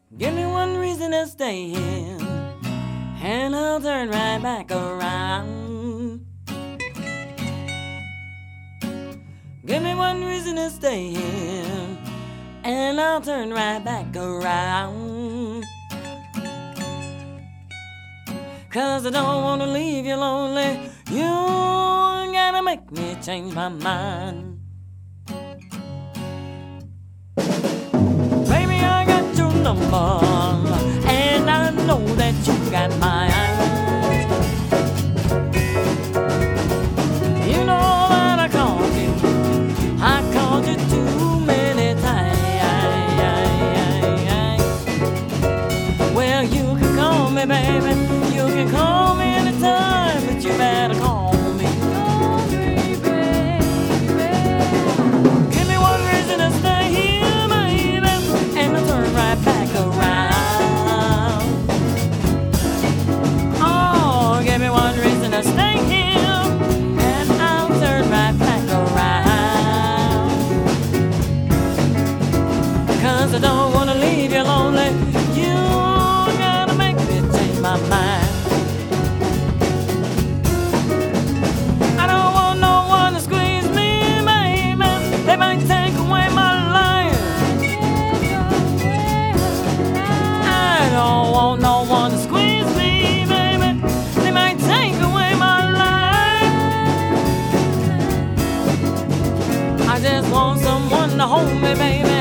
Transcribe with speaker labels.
Speaker 1: Give me one reason to stay here, and I'll turn right back around. Give me one reason to stay here, and I'll turn right back around. 'Cause I don't wanna leave you lonely. You gotta make me change my mind. Baby, I got your number, and I know that you got mine. You know that I called you too many times. Well, you can call me, baby. You can call me anytime, but you better call me. Give me one reason to stay here, baby, and I'll turn right back around. Oh, give me one reason to stay here, and I'll turn right back around. 'Cause I don't wanna leave you lonely. You gotta make me change my mind. I don't want no one to squeeze me, baby. They might take away my life. I don't want no one to squeeze me, baby. They might take away my life. I just want someone to hold me, baby.